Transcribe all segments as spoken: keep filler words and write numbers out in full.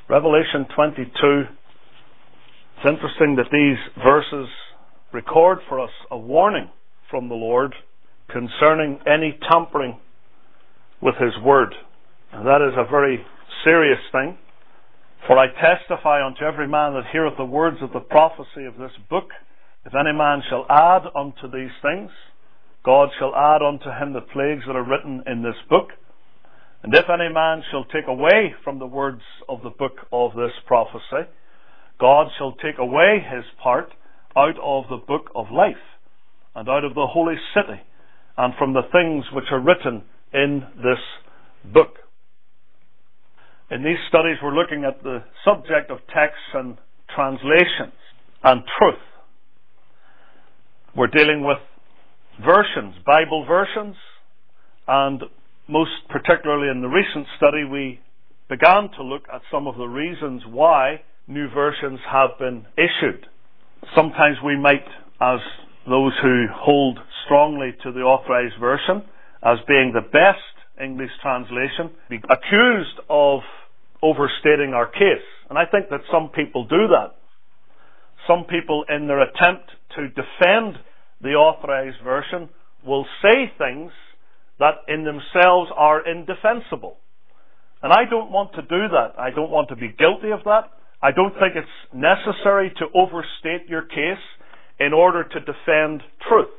Revelation twenty-two. It's interesting that these verses record for us a warning from the Lord concerning any tampering with His Word. And that is a very serious thing. For I testify unto every man that heareth the words of the prophecy of this book, if any man shall add unto these things, God shall add unto him the plagues that are written in this book. And if any man shall take away from the words of the book of this prophecy, God shall take away his part out of the book of life, and out of the holy city, and from the things which are written in this book. In these studies we're looking at the subject of texts and translations and truth. We're dealing with versions, Bible versions, and most particularly in the recent study we began to look at some of the reasons why new versions have been issued. Sometimes we might, as those who hold strongly to the Authorized Version as being the best English translation, be accused of overstating our case. And I think that some people do that. Some people, in their attempt to defend the Authorized Version, will say things that in themselves are indefensible. And I don't want to do that. I don't want to be guilty of that. I don't think it's necessary to overstate your case in order to defend truth.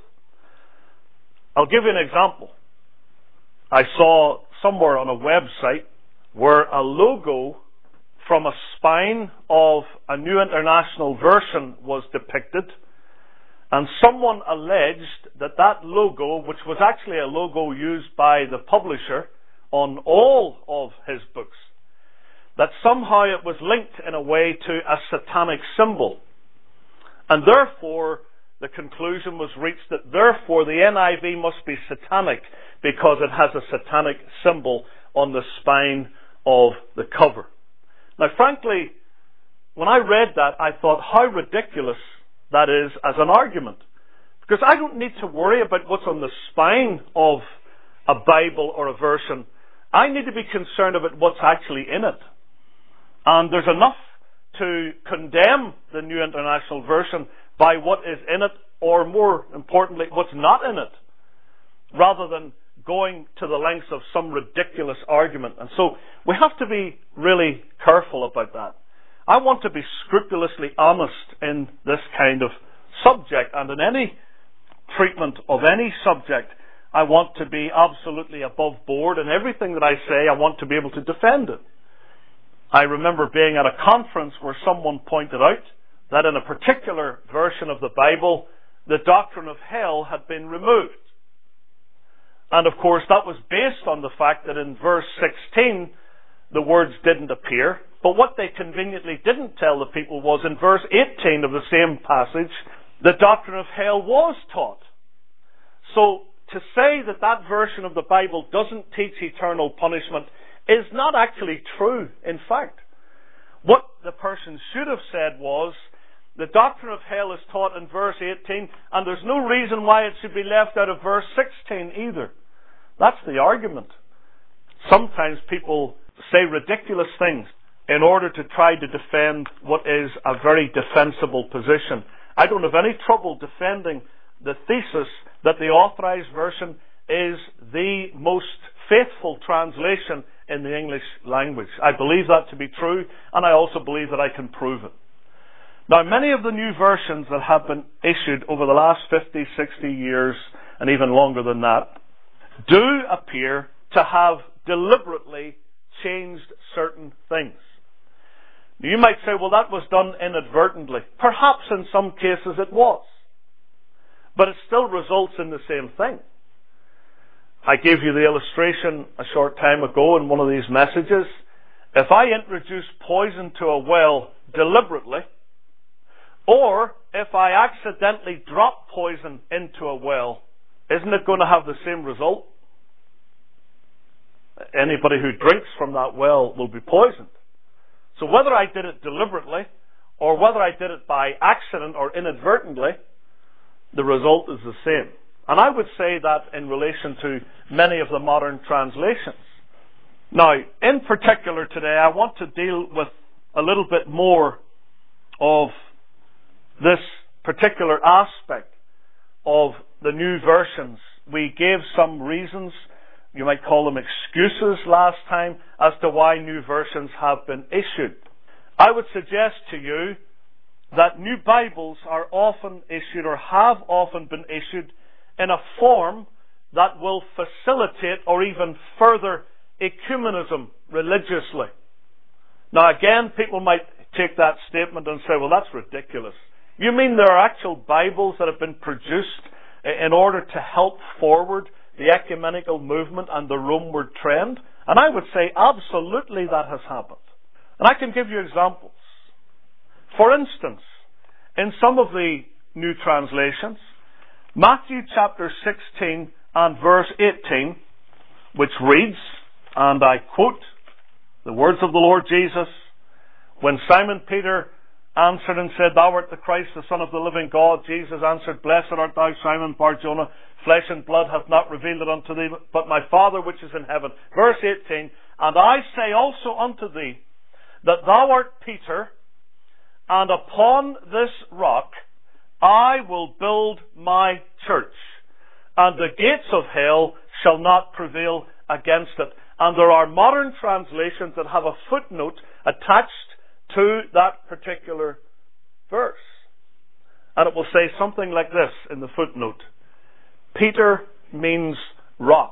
I'll give you an example. I saw somewhere on a website where a logo from a spine of a New International Version was depicted, and someone alleged that that logo, which was actually a logo used by the publisher on all of his books, that somehow it was linked in a way to a satanic symbol. And therefore, the conclusion was reached that therefore the N I V must be satanic because it has a satanic symbol on the spine of the cover. Now, frankly, when I read that, I thought how ridiculous that is as an argument. Because I don't need to worry about what's on the spine of a Bible or a version. I need to be concerned about what's actually in it. And there's enough to condemn the New International Version by what is in it, or more importantly, what's not in it, rather than going to the lengths of some ridiculous argument. And so we have to be really careful about that. I want to be scrupulously honest in this kind of subject, and in any treatment of any subject, I want to be absolutely above board, and everything that I say, I want to be able to defend it. I remember being at a conference where someone pointed out that in a particular version of the Bible, the doctrine of hell had been removed. And of course, that was based on the fact that in verse sixteen, the words didn't appear. But what they conveniently didn't tell the people was in verse eighteen of the same passage, the doctrine of hell was taught. So to say that that version of the Bible doesn't teach eternal punishment is not actually true, in fact. What the person should have said was, the doctrine of hell is taught in verse eighteen, and there's no reason why it should be left out of verse sixteen either. That's the argument. Sometimes people say ridiculous things in order to try to defend what is a very defensible position. I don't have any trouble defending the thesis that the Authorized Version is the most faithful translation in the English language. I believe that to be true, and I also believe that I can prove it. Now, many of the new versions that have been issued over the last fifty, sixty years, and even longer than that, do appear to have deliberately changed certain things. Now, you might say, well, that was done inadvertently. Perhaps in some cases it was. But it still results in the same thing. I gave you the illustration a short time ago in one of these messages. If I introduce poison to a well deliberately, or if I accidentally drop poison into a well, isn't it going to have the same result? Anybody who drinks from that well will be poisoned. So whether I did it deliberately, or whether I did it by accident or inadvertently, the result is the same. And I would say that in relation to many of the modern translations. Now, in particular today, I want to deal with a little bit more of this particular aspect of the new versions. We gave some reasons, you might call them excuses last time, as to why new versions have been issued. I would suggest to you that new Bibles are often issued, or have often been issued, in a form that will facilitate or even further ecumenism religiously. Now again, people might take that statement and say, well, that's ridiculous. You mean there are actual Bibles that have been produced in order to help forward the ecumenical movement and the Romeward trend? And I would say absolutely that has happened. And I can give you examples. For instance, in some of the new translations, Matthew chapter sixteen and verse eighteen, which reads, and I quote the words of the Lord Jesus, when Simon Peter answered and said, Thou art the Christ, the Son of the living God, Jesus answered, Blessed art thou, Simon Bar-Jonah, flesh and blood hath not revealed it unto thee, but my Father which is in heaven. Verse eighteen, and I say also unto thee, that thou art Peter, and upon this rock I will build my church, and the gates of hell shall not prevail against it. And there are modern translations that have a footnote attached to that particular verse. And it will say something like this in the footnote. Peter means rock.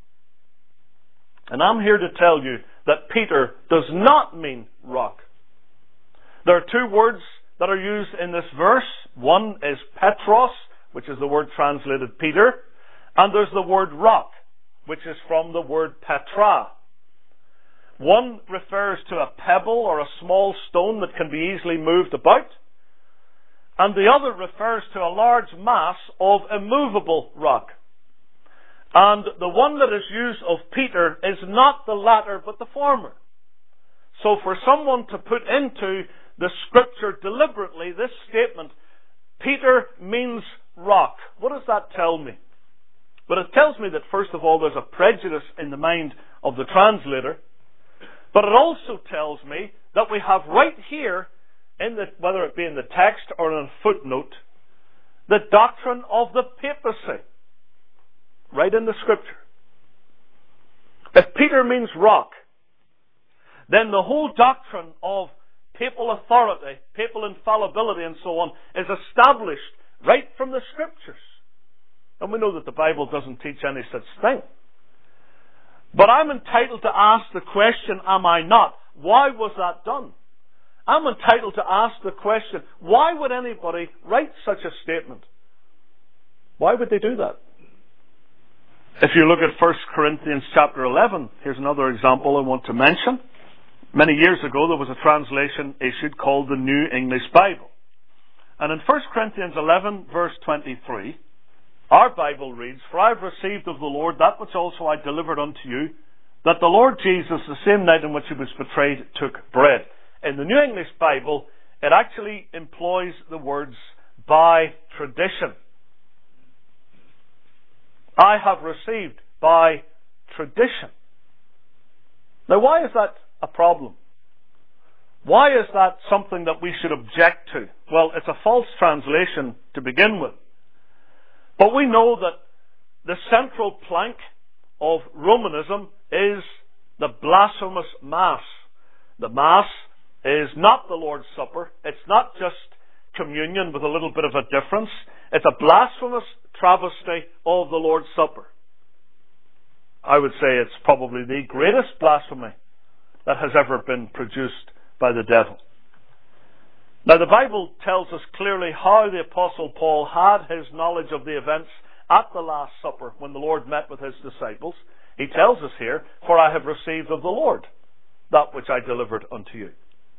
And I'm here to tell you that Peter does not mean rock. There are two words that are used in this verse. One is Petros, which is the word translated Peter. And there's the word rock, which is from the word Petra. One refers to a pebble or a small stone that can be easily moved about. And the other refers to a large mass of immovable rock. And the one that is used of Peter is not the latter, but the former. So for someone to put into the scripture deliberately this statement, Peter means rock, what does that tell me? But it tells me that first of all there's a prejudice in the mind of the translator. But it also tells me that we have right here, in the, whether it be in the text or in a footnote, the doctrine of the papacy. Right in the scripture. If Peter means rock, then the whole doctrine of papal authority, papal infallibility and so on is established right from the scriptures. And we know that the Bible doesn't teach any such thing. But I'm entitled to ask the question, am I not? Why was that done? I'm entitled to ask the question, why would anybody write such a statement? Why would they do that? If you look at First Corinthians chapter eleven, here's another example I want to mention. Many years ago there was a translation issued called the New English Bible. And in First Corinthians eleven verse twenty-three, our Bible reads, For I have received of the Lord that which also I delivered unto you, that the Lord Jesus, the same night in which he was betrayed, took bread. In the New English Bible, it actually employs the words, by tradition. I have received by tradition. Now why is that a problem? Why is that something that we should object to? Well, it's a false translation to begin with. But we know that the central plank of Romanism is the blasphemous Mass. The Mass is not the Lord's Supper. It's not just communion with a little bit of a difference. It's a blasphemous travesty of the Lord's Supper. I would say it's probably the greatest blasphemy that has ever been produced by the devil. Now the Bible tells us clearly how the Apostle Paul had his knowledge of the events at the Last Supper when the Lord met with his disciples. He tells us here, For I have received of the Lord that which I delivered unto you.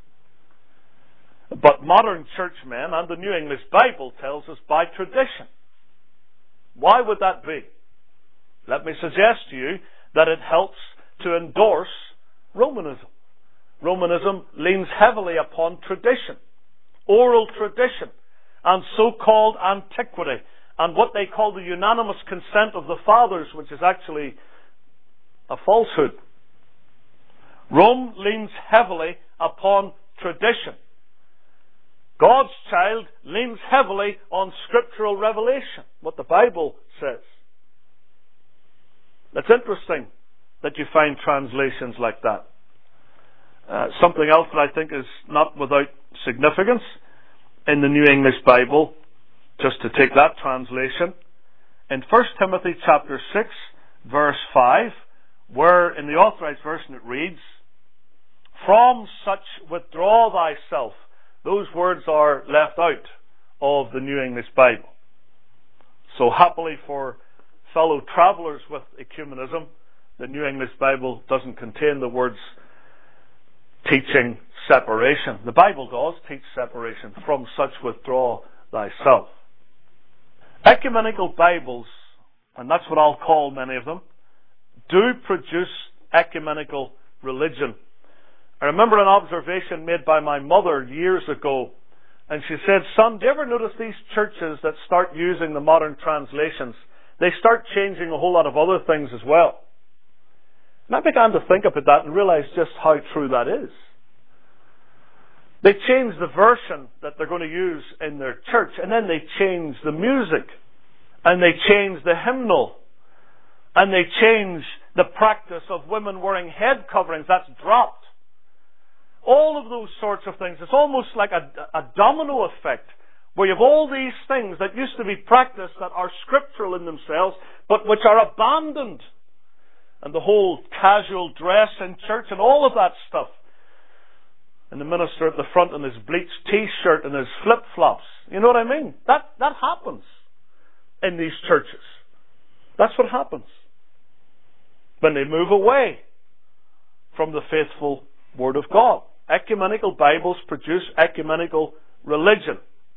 But modern churchmen and the New English Bible tells us by tradition. Why would that be? Let me suggest to you that it helps to endorse Romanism. Romanism leans heavily upon tradition, oral tradition, and so-called antiquity, and what they call the unanimous consent of the fathers, which is actually a falsehood. Rome leans heavily upon tradition. God's child leans heavily on scriptural revelation, what the Bible says. It's interesting that you find translations like that. Uh, something else that I think is not without significance in the New English Bible, just to take that translation, in First Timothy chapter six, verse five, where in the Authorized Version it reads, "From such withdraw thyself." Those words are left out of the New English Bible. So happily for fellow travellers with ecumenism, the New English Bible doesn't contain the words teaching separation. The Bible does teach separation. From such withdraw thyself. Ecumenical Bibles, and that's what I'll call many of them, do produce ecumenical religion. I remember an observation made by my mother years ago, and she said, "Son, do you ever notice these churches that start using the modern translations? They start changing a whole lot of other things as well." And I began to think about that and realize just how true that is. They change the version that they're going to use in their church, and then they change the music, and they change the hymnal, and they change the practice of women wearing head coverings. That's dropped. All of those sorts of things. It's almost like a, a domino effect, where you have all these things that used to be practiced that are scriptural in themselves, but which are abandoned. And the whole casual dress in church and all of that stuff. And the minister at the front in his bleached t-shirt and his flip-flops. You know what I mean? That, that happens in these churches. That's what happens when they move away from the faithful Word of God. Ecumenical Bibles produce ecumenical religion.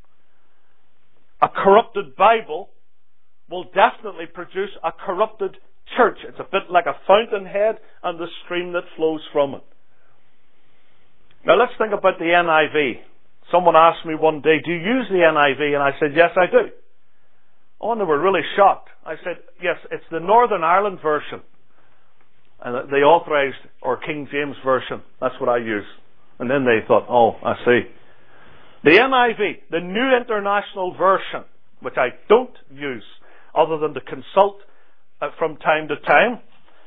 A corrupted Bible will definitely produce a corrupted church. It's a bit like a fountainhead and the stream that flows from it. Now let's think about the N I V. Someone asked me one day, "Do you use the N I V?" And I said, "Yes, I do." Oh, and they were really shocked. I said, "Yes, it's the Northern Ireland version. And the Authorized or King James Version. That's what I use." And then they thought, "Oh, I see." The N I V, the New International Version, which I don't use other than to consult uh, from time to time.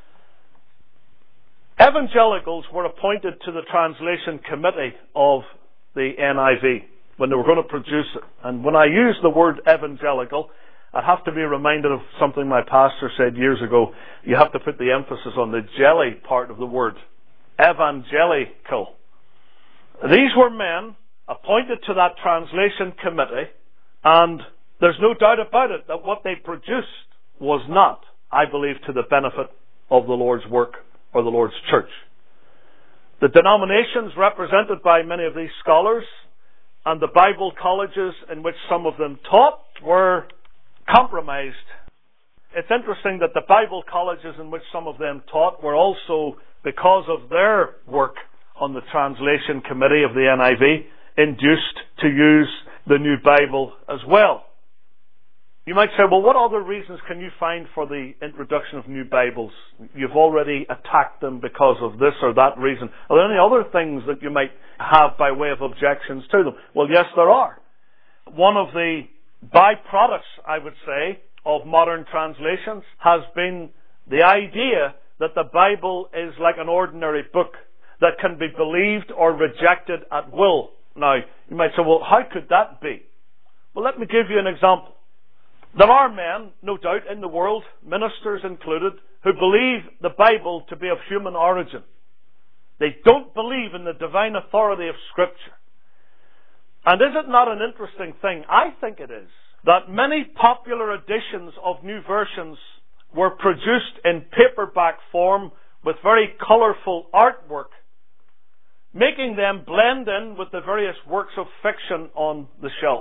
Evangelicals were appointed to the translation committee of the N I V when they were going to produce it. And when I use the word evangelical, I have to be reminded of something my pastor said years ago. You have to put the emphasis on the jelly part of the word. Evangelical. These were men appointed to that translation committee, and there's no doubt about it that what they produced was not, I believe, to the benefit of the Lord's work or the Lord's church. The denominations represented by many of these scholars and the Bible colleges in which some of them taught were compromised. It's interesting that the Bible colleges in which some of them taught were also, because of their work on the translation committee of the N I V, induced to use the New Bible as well. You might say, well, what other reasons can you find for the introduction of new Bibles? You've already attacked them because of this or that reason. Are there any other things that you might have by way of objections to them? Well, yes, there are. One of the byproducts, I would say, of modern translations has been the idea that the Bible is like an ordinary book that can be believed or rejected at will. Now, you might say, well, how could that be? Well, let me give you an example. There are men, no doubt, in the world, ministers included, who believe the Bible to be of human origin. They don't believe in the divine authority of Scripture. And is it not an interesting thing? I think it is. That many popular editions of new versions were produced in paperback form with very colourful artwork, making them blend in with the various works of fiction on the shelf.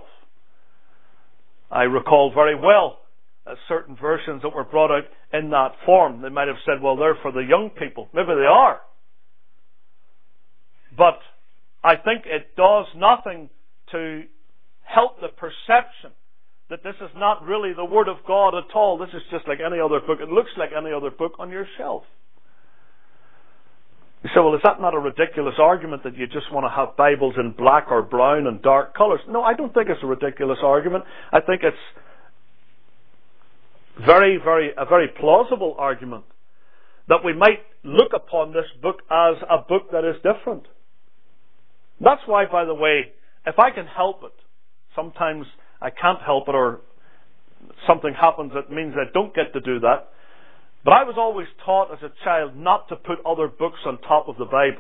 I recall very well uh, certain versions that were brought out in that form. They might have said, well, they're for the young people. Maybe they are. But I think it does nothing to help the perception that this is not really the Word of God at all. This is just like any other book. It looks like any other book on your shelf. You say, well, is that not a ridiculous argument that you just want to have Bibles in black or brown and dark colours? No, I don't think it's a ridiculous argument. I think it's very, very, a very plausible argument that we might look upon this book as a book that is different. That's why, by the way, if I can help it, sometimes I can't help it, or something happens that means I don't get to do that. But I was always taught as a child not to put other books on top of the Bible.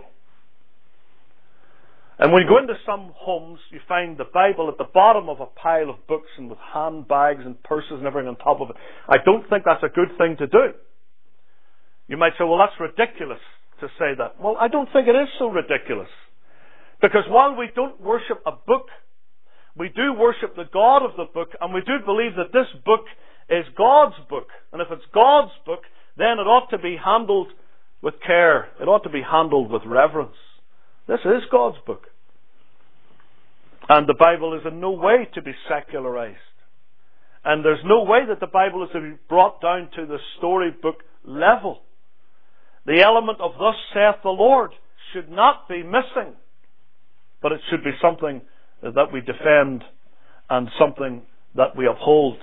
And when you go into some homes, you find the Bible at the bottom of a pile of books and with handbags and purses and everything on top of it. I don't think that's a good thing to do. You might say, well, that's ridiculous to say that. Well, I don't think it is so ridiculous. Because while we don't worship a book, we do worship the God of the book, and we do believe that this book is God's book. And if it's God's book, then it ought to be handled with care. It ought to be handled with reverence. This is God's book. And the Bible is in no way to be secularized. And there's no way that the Bible is to be brought down to the storybook level. The element of thus saith the Lord should not be missing. But it should be something that we defend and something that we uphold.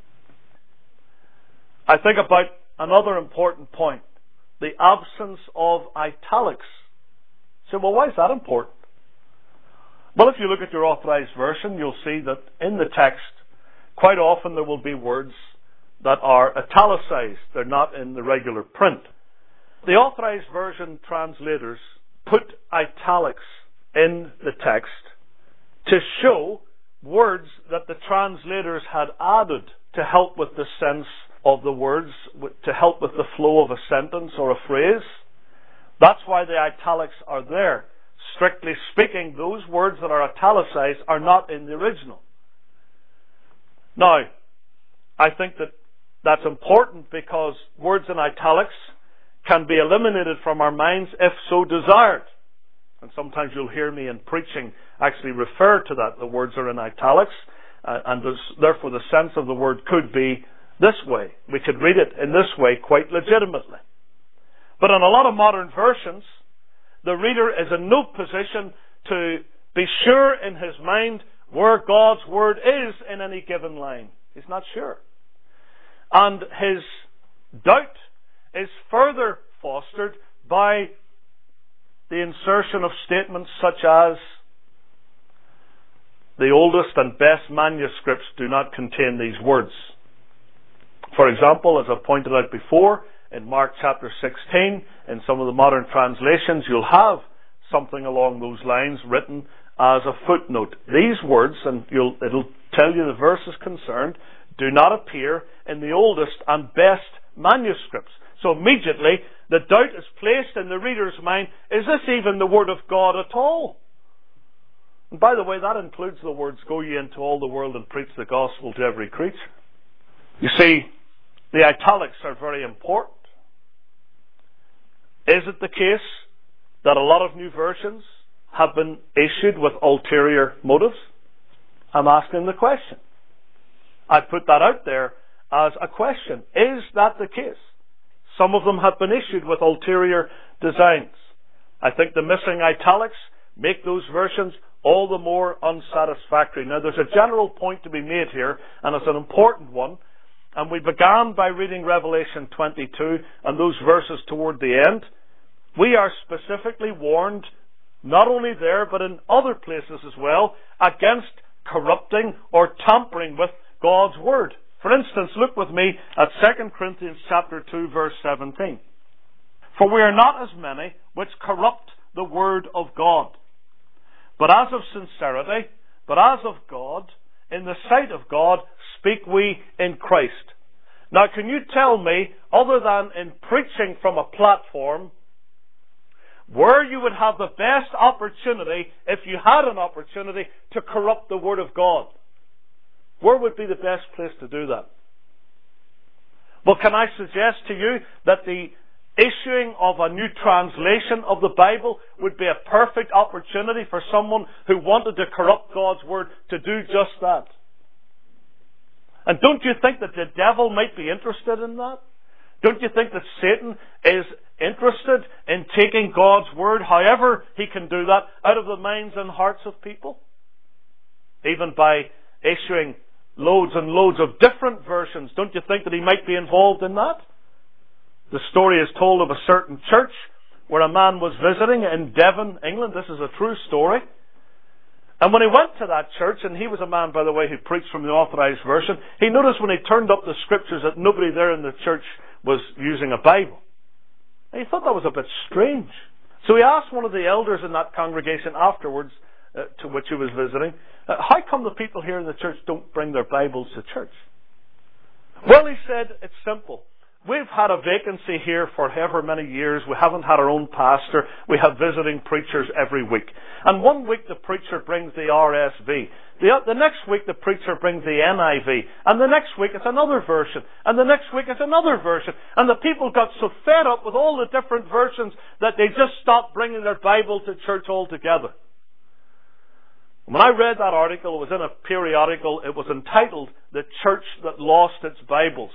I think about another important point. The absence of italics. So, well, why is that important? Well, if you look at your Authorized Version, you'll see that in the text, quite often there will be words that are italicized. They're not in the regular print. The Authorized Version translators put italics in the text to show words that the translators had added to help with the sense of the words, to help with the flow of a sentence or a phrase. That's why the italics are there. Strictly speaking, those words that are italicized are not in the original. Now, I think that that's important because words in italics can be eliminated from our minds if so desired. And sometimes you'll hear me in preaching actually refer to that. The words are in italics, uh, and therefore the sense of the word could be this way. We could read it in this way quite legitimately. But in a lot of modern versions, the reader is in no position to be sure in his mind where God's word is in any given line. He's not sure. And his doubt is further fostered by the insertion of statements such as, the oldest and best manuscripts do not contain these words. For example, as I've pointed out before, in Mark chapter sixteen, in some of the modern translations, you'll have something along those lines written as a footnote. These words, and you'll, it'll tell you the verse is concerned, do not appear in the oldest and best manuscripts. So immediately, the doubt is placed in the reader's mind, is this even the Word of God at all? And by the way, that includes the words, go ye into all the world and preach the gospel to every creature. You see, the italics are very important. Is it the case that a lot of new versions have been issued with ulterior motives? I'm asking the question. I put that out there as a question. Is that the case? Some of them have been issued with ulterior designs. I think the missing italics make those versions all the more unsatisfactory. Now, there's a general point to be made here, and it's an important one. And we began by reading Revelation twenty-two and those verses toward the end. We are specifically warned, not only there, but in other places as well, against corrupting or tampering with God's Word. For instance, look with me at Second Corinthians chapter two, verse seventeen. For we are not as many which corrupt the Word of God, but as of sincerity, but as of God, in the sight of God, speak we in Christ. Now, can you tell me, other than in preaching from a platform, where you would have the best opportunity, if you had an opportunity, to corrupt the Word of God? Where would be the best place to do that? Well, can I suggest to you that the issuing of a new translation of the Bible would be a perfect opportunity for someone who wanted to corrupt God's Word to do just that? And don't you think that the devil might be interested in that? Don't you think that Satan is interested in taking God's Word, however He can do that, out of the minds and hearts of people. Even by issuing loads and loads of different versions. Don't you think that He might be involved in that? The story is told of a certain church where a man was visiting in Devon, England. This is a true story. And when he went to that church, and he was a man, by the way, who preached from the Authorized Version, he noticed when he turned up the Scriptures that nobody there in the church was using a Bible. And he thought that was a bit strange. So he asked one of the elders in that congregation afterwards, uh, to which he was visiting, uh, how come the people here in the church don't bring their Bibles to church? Well, he said, it's simple. We've had a vacancy here for however many years. We haven't had our own pastor. We have visiting preachers every week. And one week the preacher brings the R S V. The, the next week the preacher brings the N I V. And the next week it's another version. And the next week it's another version. And the people got so fed up with all the different versions that they just stopped bringing their Bible to church altogether. When I read that article, it was in a periodical. It was entitled, "The Church That Lost Its Bibles."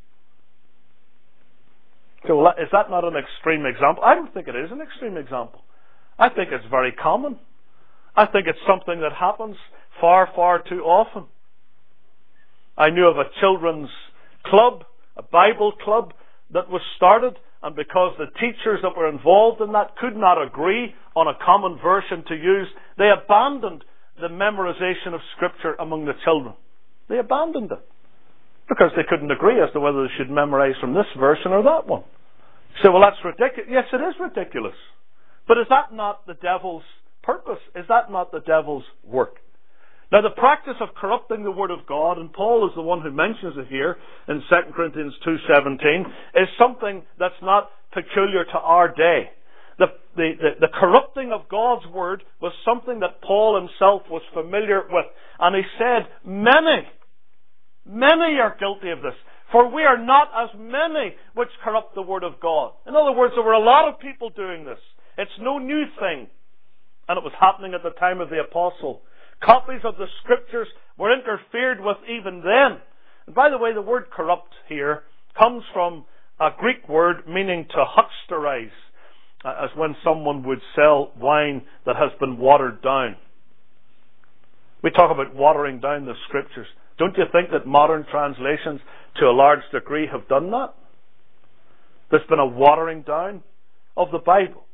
So, well, is that not an extreme example? I don't think it is an extreme example. I think it's very common. I think it's something that happens far, far too often. I knew of a children's club, a Bible club, that was started, and because the teachers that were involved in that could not agree on a common version to use, they abandoned the memorization of Scripture among the children. They abandoned it. Because they couldn't agree as to whether they should memorize from this version or that one. So, well, that's ridiculous. Yes, it is ridiculous. But is that not the devil's purpose? Is that not the devil's work? Now, the practice of corrupting the Word of God, and Paul is the one who mentions it here in Second Corinthians two seventeen, is something that's not peculiar to our day. The, the, the, the corrupting of God's Word was something that Paul himself was familiar with. And he said, many Many are guilty of this, for we are not as many which corrupt the Word of God. In other words, there were a lot of people doing this. It's no new thing. And it was happening at the time of the Apostle. Copies of the Scriptures were interfered with even then. And by the way, the word corrupt here comes from a Greek word meaning to hucksterize, as when someone would sell wine that has been watered down. We talk about watering down the Scriptures. Don't you think that modern translations, to a large degree, have done that? There's been a watering down of the Bible.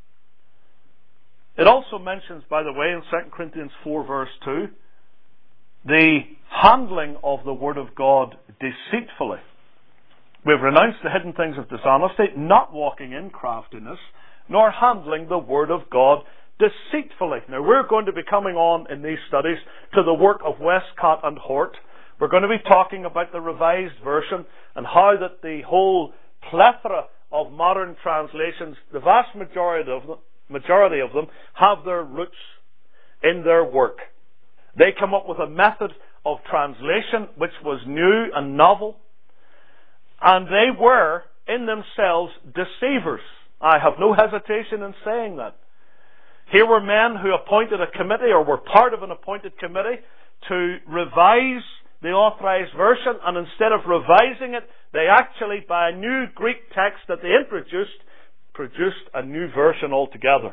It also mentions, by the way, in Second Corinthians four verse two, the handling of the Word of God deceitfully. We've renounced the hidden things of dishonesty, not walking in craftiness, nor handling the Word of God deceitfully. Now, we're going to be coming on in these studies to the work of Westcott and Hort. We're going to be talking about the Revised Version and how that the whole plethora of modern translations, the vast majority of them, majority of them, have their roots in their work. They come up with a method of translation which was new and novel, and they were in themselves deceivers. I have no hesitation in saying that. Here were men who appointed a committee, or were part of an appointed committee, to revise the Authorized Version, and instead of revising it, they actually, by a new Greek text that they introduced, produced a new version altogether.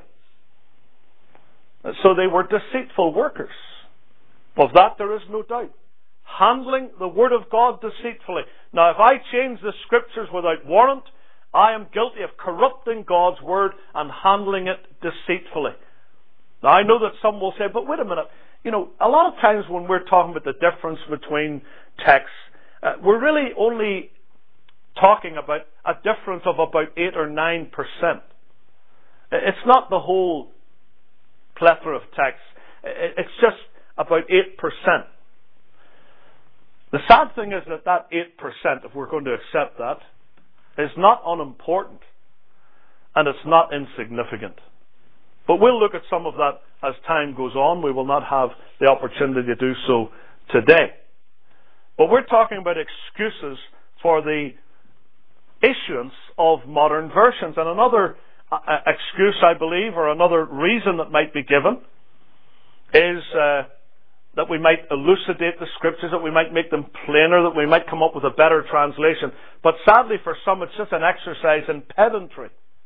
So they were deceitful workers. Of that there is no doubt. Handling the Word of God deceitfully. Now, if I change the Scriptures without warrant, I am guilty of corrupting God's Word and handling it deceitfully. Now, I know that some will say, but wait a minute, you know, a lot of times when we're talking about the difference between texts, uh, we're really only talking about a difference of about eight or nine percent. It's not the whole plethora of texts. It's just about eight percent. The sad thing is that that eight percent, if we're going to accept that, is not unimportant, and it's not insignificant. But we'll look at some of that as time goes on. We will not have the opportunity to do so today. But we're talking about excuses for the issuance of modern versions. And another uh, excuse, I believe, or another reason that might be given is uh, that we might elucidate the Scriptures, that we might make them plainer, that we might come up with a better translation. But sadly for some, it's just an exercise in pedantry.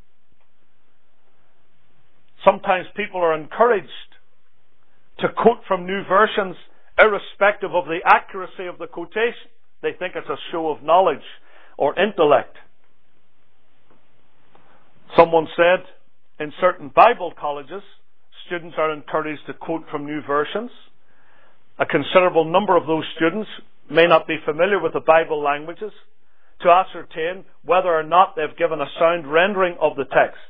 Sometimes people are encouraged to quote from new versions irrespective of the accuracy of the quotation. They think it's a show of knowledge or intellect. Someone said in certain Bible colleges, students are encouraged to quote from new versions. A considerable number of those students may not be familiar with the Bible languages to ascertain whether or not they've given a sound rendering of the text.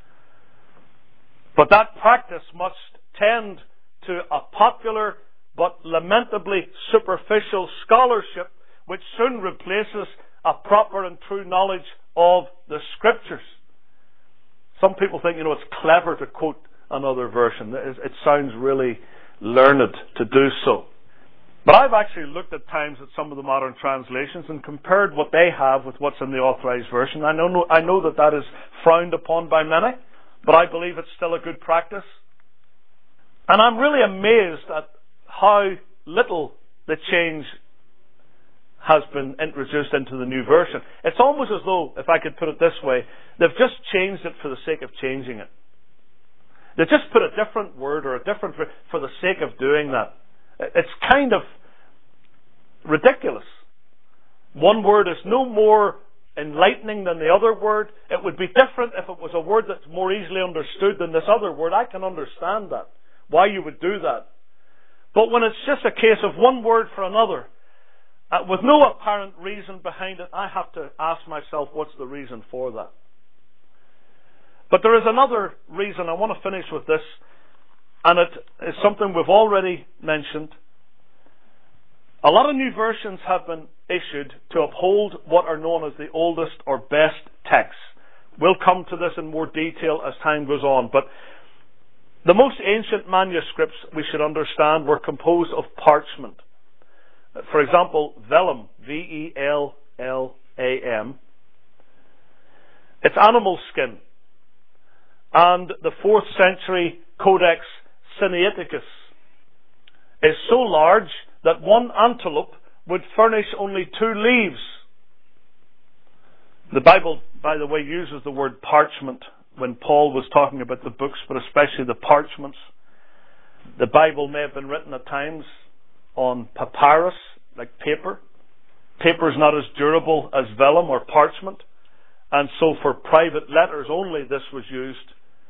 But that practice must tend to a popular but lamentably superficial scholarship which soon replaces a proper and true knowledge of the Scriptures. Some people think, you know, it's clever to quote another version. It sounds really learned to do so. But I've actually looked at times at some of the modern translations and compared what they have with what's in the Authorized Version. I know, I know that that is frowned upon by many, but I believe it's still a good practice. And I'm really amazed at how little the change has been introduced into the new version. It's almost as though, if I could put it this way, they've just changed it for the sake of changing it. They just put a different word or a different for the sake of doing that. It's kind of ridiculous. One word is no more enlightening than the other word. It would be different if it was a word that's more easily understood than this other word. I can understand that, why you would do that. But when it's just a case of one word for another, uh, with no apparent reason behind it, I have to ask myself, what's the reason for that? But there is another reason. I want to finish with this, and it is something we've already mentioned. A lot of new versions have been issued to uphold what are known as the oldest or best texts. We'll come to this in more detail as time goes on, but the most ancient manuscripts, we should understand, were composed of parchment. For example, vellum, V E L L A M. It's animal skin. And the fourth century Codex Sinaiticus is so large that one antelope would furnish only two leaves. The Bible, by the way, uses the word parchment when Paul was talking about the books, but especially the parchments. The Bible may have been written at times on papyrus, like paper. Paper is not as durable as vellum or parchment, and so for private letters only this was used.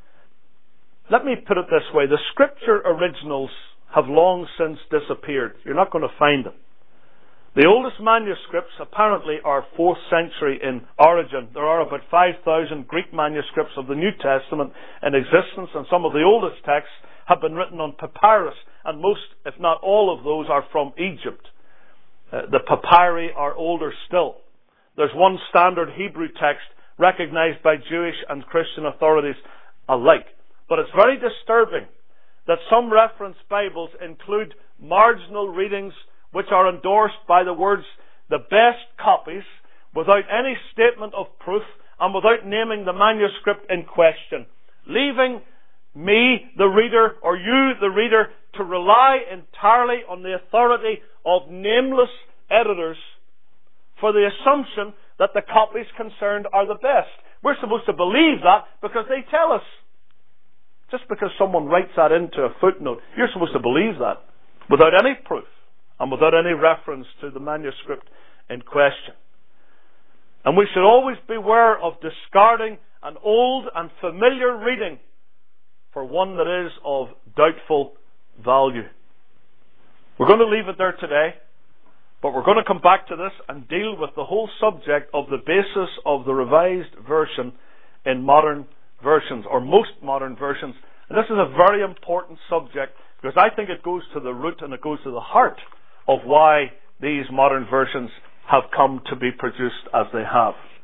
Let me put it this way. The Scripture originals have long since disappeared. You're not going to find them. The oldest manuscripts apparently are fourth century in origin. There are about five thousand Greek manuscripts of the New Testament in existence, and some of the oldest texts have been written on papyrus, and most, if not all of those, are from Egypt. Uh, the papyri are older still. There's one standard Hebrew text recognized by Jewish and Christian authorities alike. But it's very disturbing that some reference Bibles include marginal readings which are endorsed by the words, the best copies, without any statement of proof and without naming the manuscript in question, leaving me, the reader, or you, the reader, to rely entirely on the authority of nameless editors for the assumption that the copies concerned are the best. We're supposed to believe that because they tell us. Just because someone writes that into a footnote, you're supposed to believe that without any proof and without any reference to the manuscript in question. And we should always beware of discarding an old and familiar reading for one that is of doubtful value. We're going to leave it there today, but we're going to come back to this and deal with the whole subject of the basis of the Revised Version in modern versions, or most modern versions. And this is a very important subject because I think it goes to the root and it goes to the heart of why these modern versions have come to be produced as they have.